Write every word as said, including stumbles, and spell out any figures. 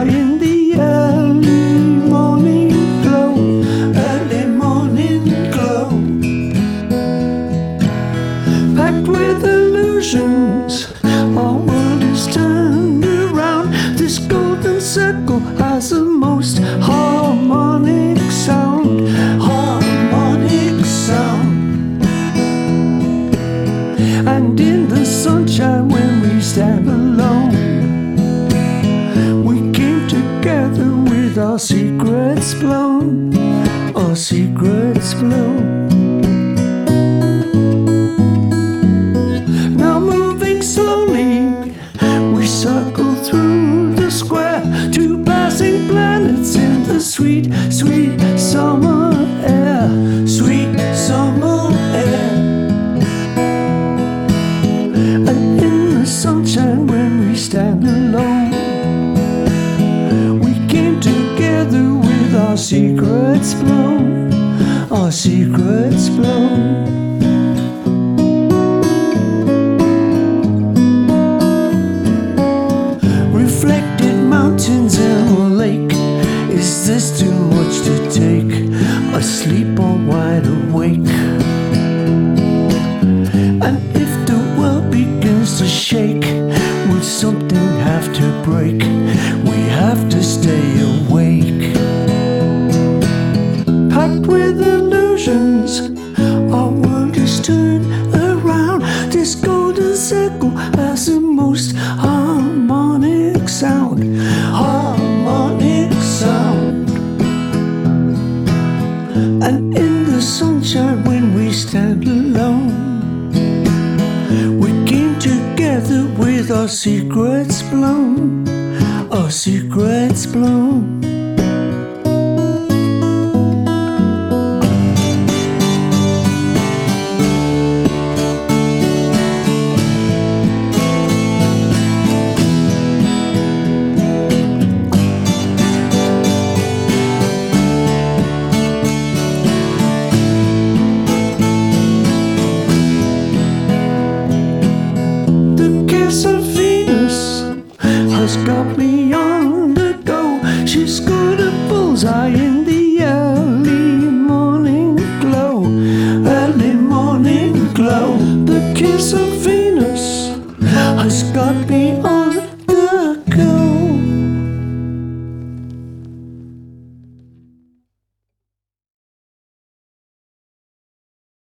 in the early morning glow, early morning glow, packed with illusions. Our world is turned around. This golden circle has the most harmonic sound, harmonic sound. And in the sunshine when we stand alone, we came together with our secrets blown, our secrets blown. Now moving slowly, we circle through the square, two passing planets in the sweet, sweet summer air, sweet summer air. And in the sunshine when we stand alone, we came together with our secrets blown, our secrets blown. Reflected mountains and a lake, is this too much to take? Asleep or wide awake? And if the world begins to shake, will something have to break? We have to stay awake. Packed with illusions, our world is turned around. This golden circle has the most harmonic sound, harmonic sound. And in the sunshine when we stand alone, we came together with our secrets blown, our secrets blown.